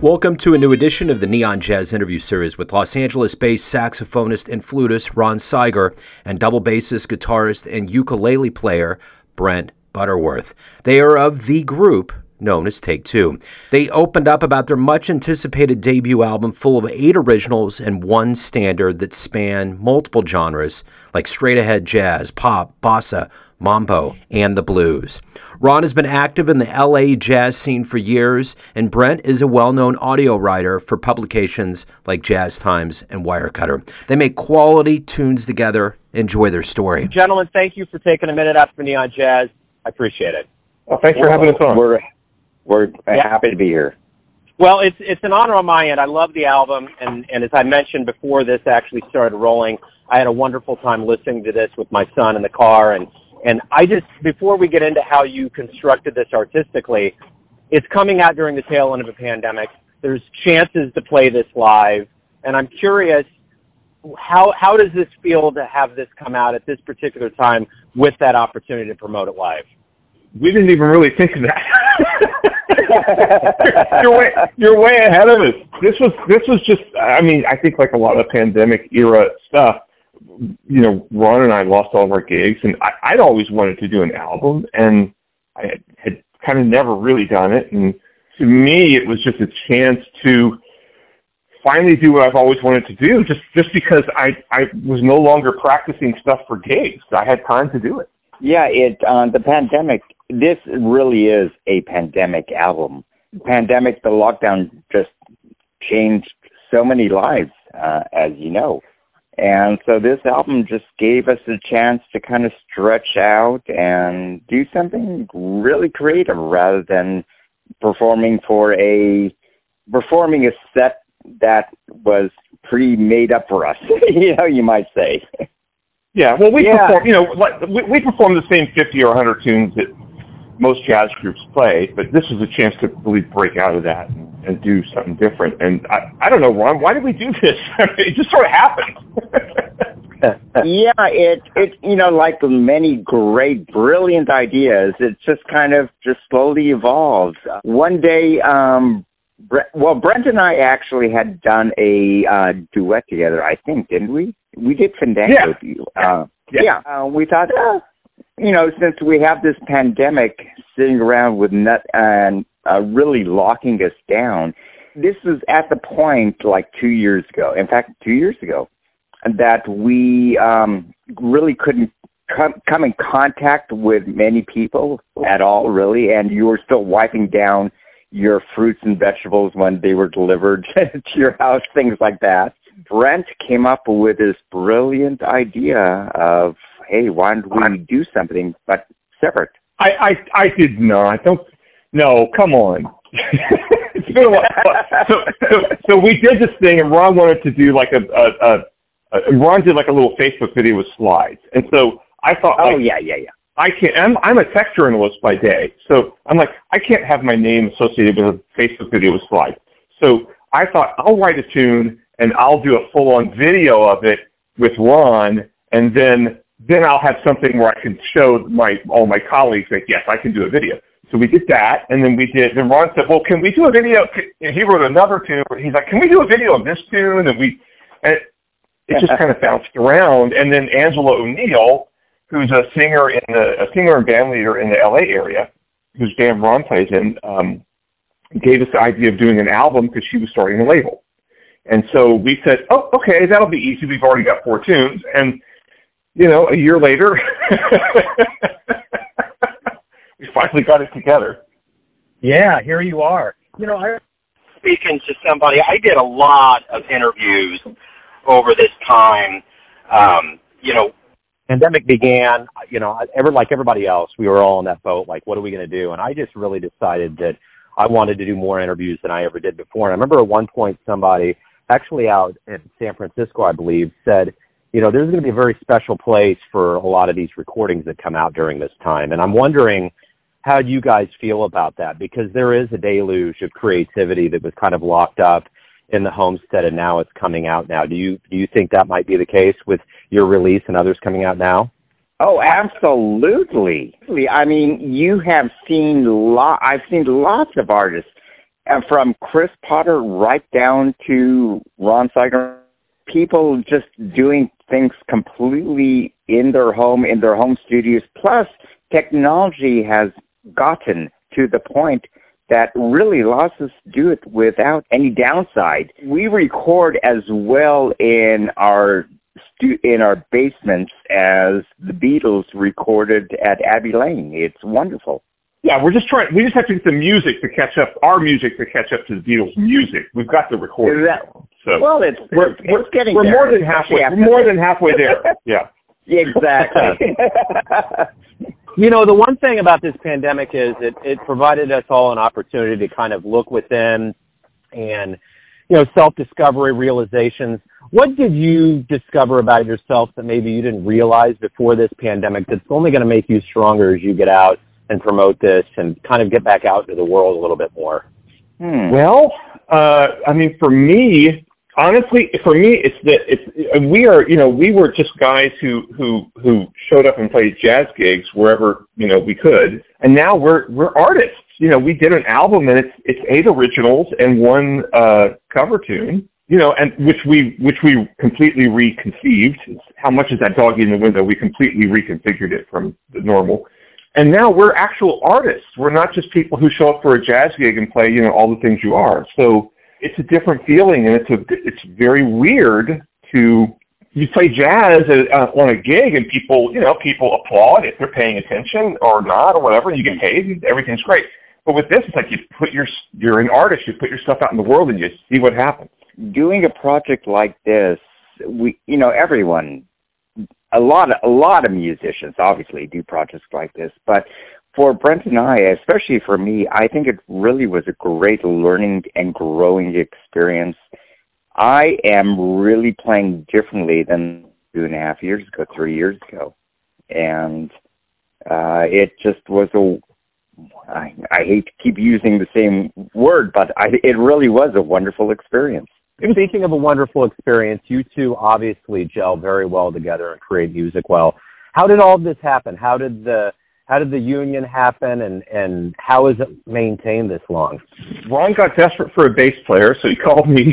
Welcome to a new edition of the Neon Jazz interview series with Los Angeles-based saxophonist and flutist Ron Cyger and double bassist, guitarist, and ukulele player Brent Butterworth. They are of the group known as Take Two. They opened up about their much-anticipated debut album full of 8 originals and 1 standard that span multiple genres like straight-ahead jazz, pop, bossa, mambo, and the blues. Ron has been active in the LA jazz scene for years, and Brent is a well-known audio writer for publications like Jazz Times and Wirecutter. They make quality tunes together. Enjoy their story. Gentlemen, thank you for taking a minute out for Neon Jazz. I appreciate it. Well, thanks for having us on. We're happy to be here. Well, it's an honor on my end. I love the album, and as I mentioned before this actually started rolling, I had a wonderful time listening to this with my son in the car, and I just, before we get into how you constructed this artistically, it's coming out during the tail end of a pandemic. There's chances to play this live, and I'm curious, how does this feel to have this come out at this particular time with that opportunity to promote it live? We didn't even really think of that. You're way ahead of us. This was just, I mean, I think like a lot of pandemic era stuff, you know, Ron and I lost all of our gigs, and I'd always wanted to do an album, and I had kind of never really done it, and to me it was just a chance to finally do what I've always wanted to do, just because I was no longer practicing stuff for gigs. I had time to do it. Yeah, the pandemic, this really is a pandemic album. Pandemic, the lockdown just changed so many lives, as you know. And so this album just gave us a chance to kind of stretch out and do something really creative rather than performing a set that was pre-made up for us, you might say. Yeah, well, we perform, we perform the same 50 or 100 tunes that most jazz groups play, but this was a chance to really break out of that and do something different. And I don't know, Ron, why did we do this? It just sort of happened. Yeah, it like many great, brilliant ideas, it just kind of just slowly evolved. One day, Brent and I actually had done a duet together, I think, didn't we? We did Fandango. Yeah. We thought, since we have this pandemic sitting around with really locking us down, this was at the point like 2 years ago. In fact, 2 years ago, that we really couldn't come in contact with many people at all, really, and you were still wiping down your fruits and vegetables when they were delivered to your house, things like that. Brent came up with this brilliant idea of, hey, why don't we do something but separate? I did not. No, come on. So we did this thing, and Ron wanted to do like Ron did like a little Facebook video with slides, and so I thought, yeah. I can't. I'm a tech journalist by day, so I'm like, I can't have my name associated with a Facebook video with slides. So I thought I'll write a tune and I'll do a full-on video of it with Ron, and then I'll have something where I can show all my colleagues that yes, I can do a video. So we did that, and then Then Ron said, "Well, can we do a video?" And he wrote another tune. He's like, "Can we do a video of this tune?" And it just kind of bounced around. And then Angela O'Neill, who's a singer and band leader in the LA area, whose band Ron plays in, gave us the idea of doing an album because she was starting a label. And so we said, "Oh, okay, that'll be easy. We've already got 4 tunes." And a year later, we finally got it together. Yeah, here you are. I speaking to somebody. I did a lot of interviews over this time. Pandemic began, like everybody else, we were all in that boat, like, what are we going to do? And I just really decided that I wanted to do more interviews than I ever did before. And I remember at one point somebody, actually out in San Francisco, I believe, said, there's going to be a very special place for a lot of these recordings that come out during this time. And I'm wondering, how do you guys feel about that? Because there is a deluge of creativity that was kind of locked up in the homestead, and now it's coming out now. Do you think that might be the case with your release and others coming out now? Oh, absolutely. I mean, you have seen I've seen lots of artists And from Chris Potter right down to Ron Steiger, people just doing things completely in their home studios. Plus, technology has gotten to the point that really allows us to do it without any downside. We record as well in our basements as the Beatles recorded at Abbey Lane. It's wonderful. Yeah, we just have to get the music to catch up, our music to catch up to the Beatles' music. We've got the recording. So we're getting we're there. more than halfway. We're more than halfway there. Yeah. Exactly. You know, the one thing about this pandemic is it provided us all an opportunity to kind of look within and, you know, self-discovery, realizations. What did you discover about yourself that maybe you didn't realize before this pandemic that's only going to make you stronger as you get out and promote this and kind of get back out into the world a little bit more? Well, I mean, for me, honestly, we were just guys who showed up and played jazz gigs wherever, you know, we could. And now we're artists. You know, we did an album and it's 8 originals and 1 cover tune, you know, and which we completely reconceived. How much is that doggy in the window? We completely reconfigured it from the normal. And now we're actual artists. We're not just people who show up for a jazz gig and play, you know, all the things you are. So it's a different feeling, and it's very weird you play jazz on a gig, and people applaud if they're paying attention or not or whatever. You get paid, and everything's great. But with this, it's like you're an artist. You put your stuff out in the world, and you see what happens. Doing a project like this, everyone. A lot of musicians obviously do projects like this, but for Brent and I, especially for me, I think it really was a great learning and growing experience. I am really playing differently than 2.5 years ago, 3 years ago, and it just was I hate to keep using the same word, but it really was a wonderful experience. Speaking of a wonderful experience, you two obviously gel very well together and create music well. How did all of this happen? How did the union happen, and how is it maintained this long? Ron got desperate for a bass player, so he called me.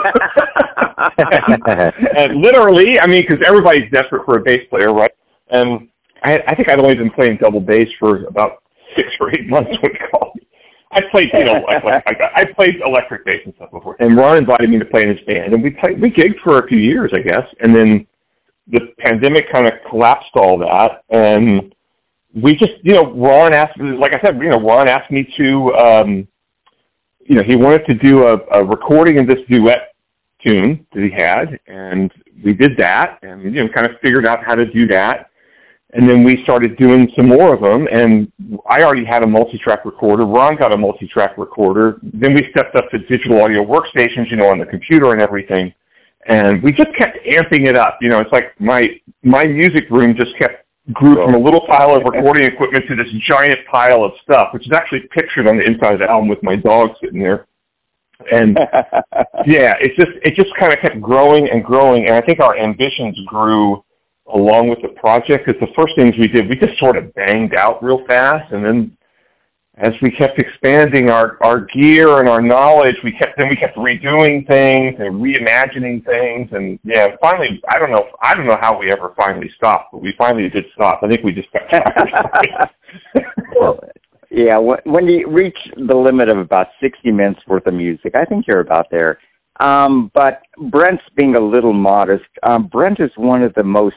And literally, I mean, because everybody's desperate for a bass player, right? And I think I'd only been playing double bass for about 6 or 8 months when he called me. I played, I played electric bass and stuff before. And Ron invited me to play in his band, and we gigged for a few years, I guess. And then the pandemic kind of collapsed all that, and we just, Ron asked, like I said, Ron asked me to, he wanted to do a recording of this duet tune that he had, and we did that, and kind of figured out how to do that. And then we started doing some more of them, and I already had a multi-track recorder. Ron got a multi-track recorder. Then we stepped up to digital audio workstations, on the computer and everything. And we just kept amping it up. It's like my music room just grew from a little pile of recording equipment to this giant pile of stuff, which is actually pictured on the inside of the album with my dog sitting there. And yeah, it just kind of kept growing and growing. And I think our ambitions grew along with the project, because the first things we did, we just sort of banged out real fast, and then as we kept expanding our gear and our knowledge, we kept redoing things and reimagining things, and yeah, finally, I don't know how we ever finally stopped, but we finally did stop. I think we just got tired. Well, yeah, when you reach the limit of about 60 minutes worth of music, I think you're about there. But Brent's being a little modest. Brent is one of the most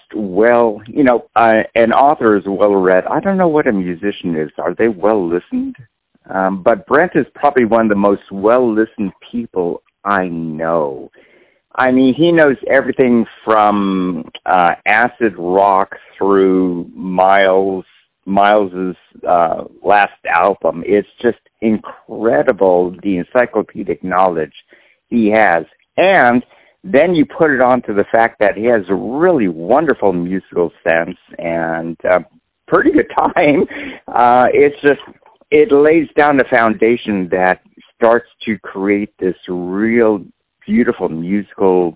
an author is well-read. I don't know what a musician is. Are they well-listened? But Brent is probably one of the most well-listened people I know. I mean, he knows everything from acid rock through Miles's last album. It's just incredible, the encyclopedic knowledge he has. And then you put it on to the fact that he has a really wonderful musical sense and pretty good time. It lays down the foundation that starts to create this real beautiful musical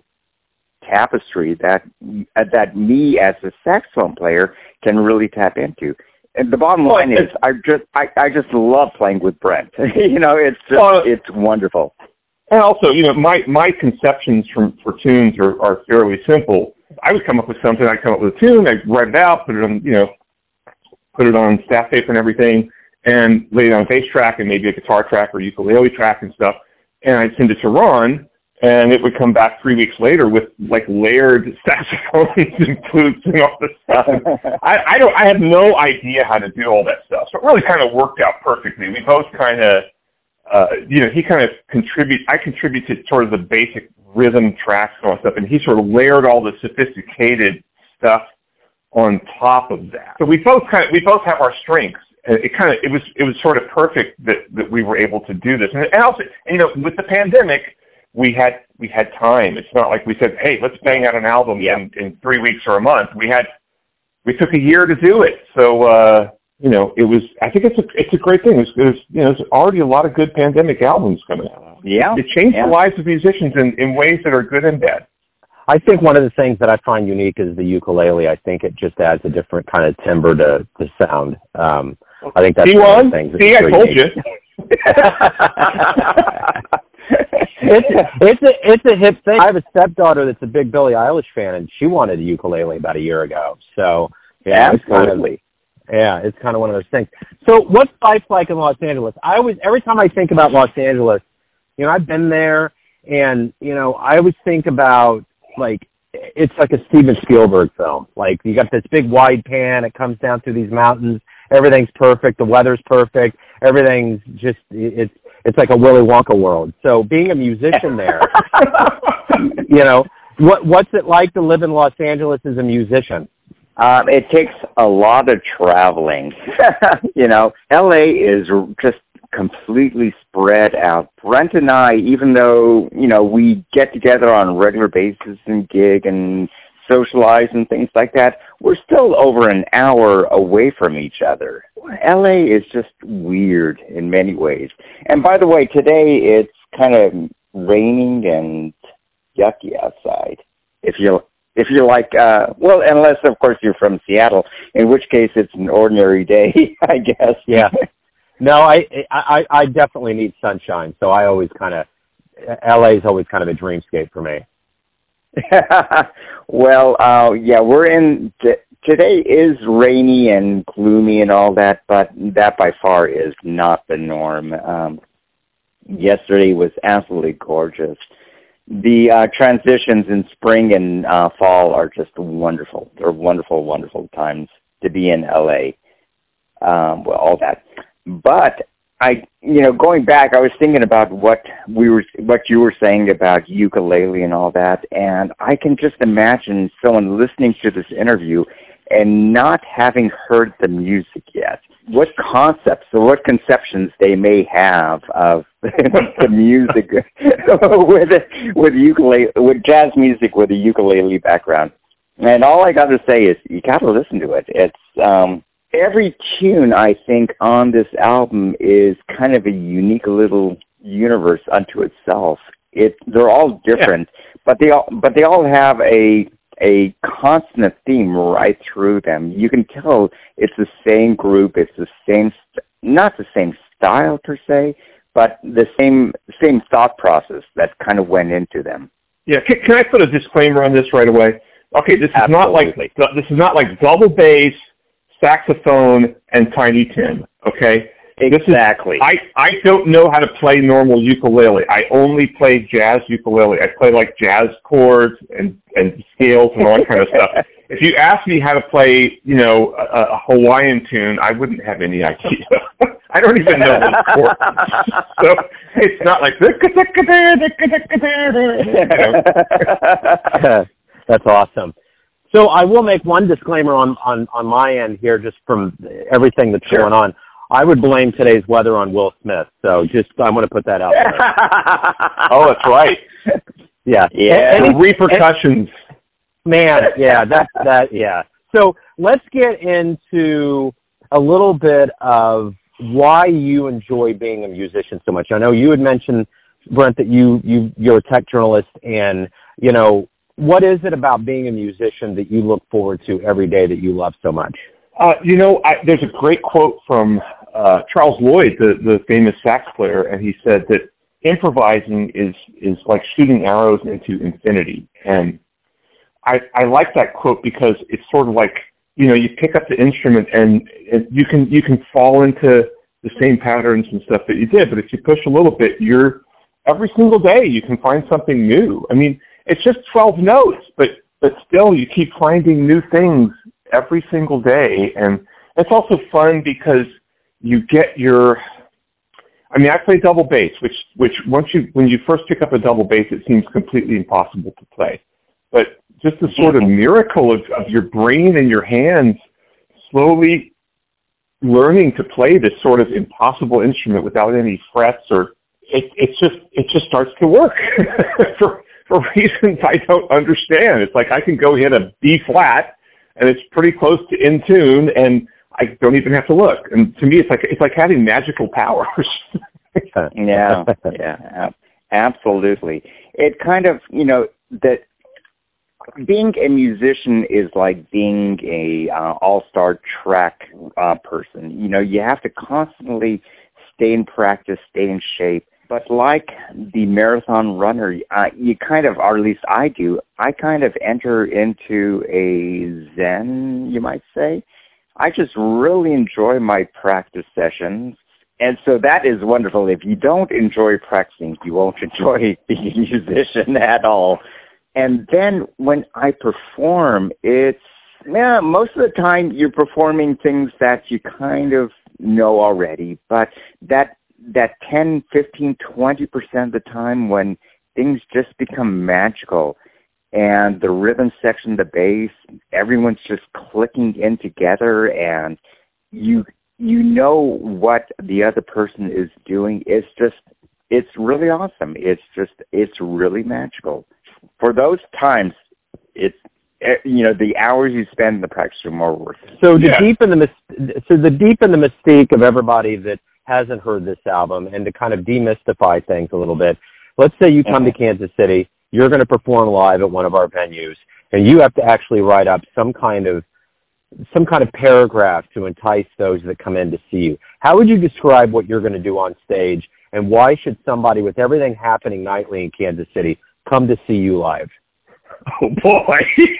tapestry that me as a saxophone player can really tap into. And the bottom line is, I just love playing with Brent. It's wonderful. And also, my conceptions for tunes are fairly simple. I would come up with something. I'd come up with a tune. I'd write it out, put it on staff tape and everything, and lay it on a bass track and maybe a guitar track or ukulele track and stuff. And I'd send it to Ron, and it would come back 3 weeks later with like layered saxophones and flutes and all this stuff. I have no idea how to do all that stuff. So it really kind of worked out perfectly. We both kind of, he kind of I contributed sort of the basic rhythm tracks and all that stuff, and he sort of layered all the sophisticated stuff on top of that. So we both have our strengths. And it was sort of perfect that we were able to do this. And also, with the pandemic, we had time. It's not like we said, hey, let's bang out an album in 3 weeks or a month. We took a year to do it. So, it was, I think it's a great thing. There's already a lot of good pandemic albums coming out. Yeah. It changed the lives of musicians in ways that are good and bad. I think one of the things that I find unique is the ukulele. I think it just adds a different kind of timbre to sound. I think that's one of the things. See, I told you. It's a hip thing. I have a stepdaughter that's a big Billie Eilish fan, and she wanted a ukulele about a year ago. So absolutely. It's kind of one of those things. So what's life like in Los Angeles? Every time I think about Los Angeles, I've been there, and I always think about it's like a Steven Spielberg film. Like you got this big wide pan, it comes down through these mountains. Everything's perfect. The weather's perfect. Everything's just, it's like a Willy Wonka world. So being a musician there, what's it like to live in Los Angeles as a musician? It takes a lot of traveling. LA is just completely spread out. Brent and I, even though, we get together on a regular basis and gig and socialize and things like that, we're still over an hour away from each other. LA is just weird in many ways. And by the way, today it's kind of raining and yucky outside. If you're like, unless of course you're from Seattle, in which case it's an ordinary day, I guess. Yeah. No, I definitely need sunshine. So I always LA is always kind of a dreamscape for me. Well, we're in. Today is rainy and gloomy and all that, but that by far is not the norm. Yesterday was absolutely gorgeous. The transitions in spring and fall are just wonderful. They're wonderful, wonderful times to be in LA. All that, but going back, I was thinking about what you were saying about ukulele and all that, and I can just imagine someone listening to this interview and not having heard the music yet. What concepts or what conceptions they may have of the music with ukulele, with jazz music with a ukulele background. And all I got to say is you got to listen to it. It's every tune, I think, on this album is kind of a unique little universe unto itself. They're all different, but they all have a constant theme right through them. You can tell it's the same group, it's the same, not the same style per se, but the same thought process that kind of went into them. Yeah, can I put a disclaimer on this right away? Okay, this is Absolutely. not like double bass, saxophone, and Tiny Tim, okay? Exactly. I don't know how to play normal ukulele. I only play jazz ukulele. I play like jazz chords and scales and all that kind of stuff. If you ask me how to play, a Hawaiian tune, I wouldn't have any idea. I don't even know those chords. So it's not like That's awesome. So I will make one disclaimer on my end here, just from everything that's going on. I would blame today's weather on Will Smith. So I'm going to put that out there. Oh, that's right. Yeah. Any repercussions. Man, yeah. So let's get into a little bit of why you enjoy being a musician so much. I know you had mentioned, Brent, that you're a tech journalist, and, what is it about being a musician that you look forward to every day that you love so much? There's a great quote from Charles Lloyd, the famous sax player, and he said that improvising is like shooting arrows into infinity. And I like that quote because it's sort of like, you pick up the instrument and you can fall into the same patterns and stuff that you did, but if you push a little bit, every single day you can find something new. I mean, it's just 12 notes, but still you keep finding new things every single day. And it's also fun because you get I play double bass, which when you first pick up a double bass, it seems completely impossible to play. But just the sort of miracle of your brain and your hands slowly learning to play this sort of impossible instrument without any frets, or it just starts to work for reasons I don't understand. It's like I can go hit a B flat and it's pretty close to in tune, and I don't even have to look. And to me, it's like having magical powers. Yeah, absolutely. It kind of, that being a musician is like being a all-star track person. You have to constantly stay in practice, stay in shape. But like the marathon runner, you kind of, or at least I do, I kind of enter into a zen, you might say. I just really enjoy my practice sessions. And so that is wonderful. If you don't enjoy practicing, you won't enjoy being a musician at all. And then when I perform, most of the time you're performing things that you kind of know already, but that 10, 15, 20% of the time when things just become magical and the rhythm section, the bass, everyone's just clicking in together, and you know what the other person is doing. It's really awesome. It's really magical. For those times, it's, the hours you spend in the practice room are worth it. So to deepen the mystique of everybody that hasn't heard this album, and to kind of demystify things a little bit, let's say you come to Kansas City, you're going to perform live at one of our venues, and you have to actually write up some kind of paragraph to entice those that come in to see you. How would you describe what you're going to do on stage, and why should somebody, with everything happening nightly in Kansas City, come to see you live? Oh boy,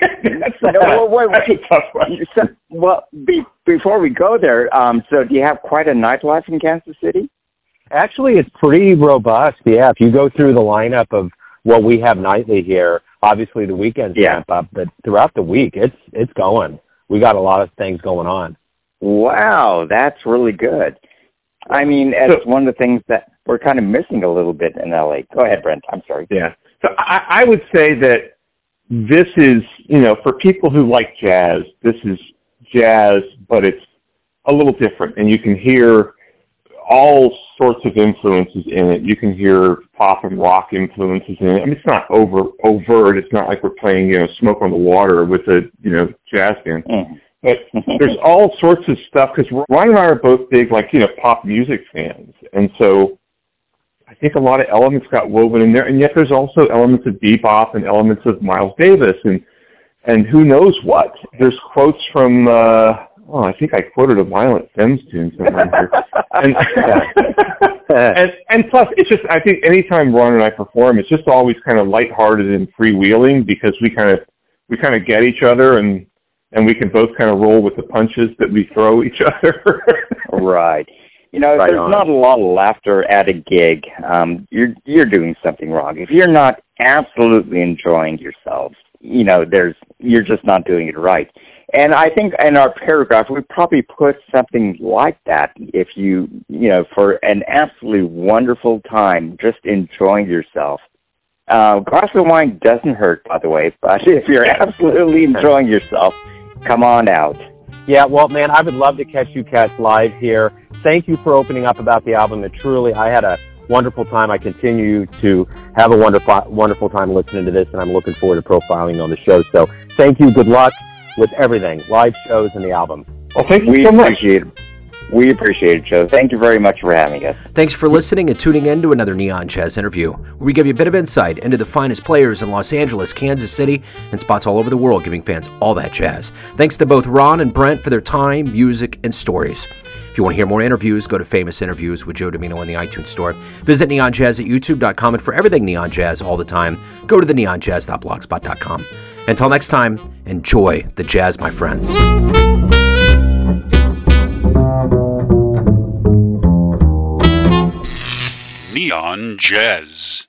before we go there, so do you have quite a nightlife in Kansas City? Actually, it's pretty robust. Yeah, if you go through the lineup of what we have nightly here, obviously the weekends ramp up, but throughout the week, it's going. We got a lot of things going on. Wow, that's really good. I mean, it's one of the things that we're kind of missing a little bit in LA. Go ahead, Brent. I'm sorry. Yeah. So I would say that this is, for people who like jazz, this is jazz, but it's a little different. And you can hear all sorts of influences in it. You can hear pop and rock influences in it. I mean, it's not overt. It's not like we're playing, Smoke on the Water with a, jazz band. But there's all sorts of stuff, because Ron and I are both big, pop music fans. And so I think a lot of elements got woven in there, and yet there's also elements of bebop and elements of Miles Davis and who knows what. There's quotes from, I think I quoted a Violent Femmes tune somewhere here. And plus, it's just, I think anytime Ron and I perform, it's just always kind of lighthearted and freewheeling, because we kind of get each other, and we can both kind of roll with the punches that we throw each other. Right. There's not a lot of laughter at a gig. You're doing something wrong. If you're not absolutely enjoying yourselves, you're just not doing it right. And I think in our paragraph, we probably put something like that. If you, for an absolutely wonderful time, just enjoying yourself. A glass of wine doesn't hurt, by the way, but if you're absolutely enjoying yourself, come on out. Yeah, well, man, I would love to catch you cats live here. Thank you for opening up about the album. And truly, I had a wonderful time. I continue to have a wonderful time listening to this, and I'm looking forward to profiling on the show. So thank you. Good luck with everything, live shows and the album. Well, thank you so much. Appreciate it. We appreciate it, Joe. Thank you very much for having us. Thanks for listening and tuning in to another Neon Jazz interview, where we give you a bit of insight into the finest players in Los Angeles, Kansas City, and spots all over the world, giving fans all that jazz. Thanks to both Ron and Brent for their time, music, and stories. If you want to hear more interviews, go to Famous Interviews with Joe Domino in the iTunes Store. Visit Neon Jazz at youtube.com, and for everything Neon Jazz all the time, go to the neonjazz.blogspot.com. Until next time, enjoy the jazz, my friends. Neon Jazz.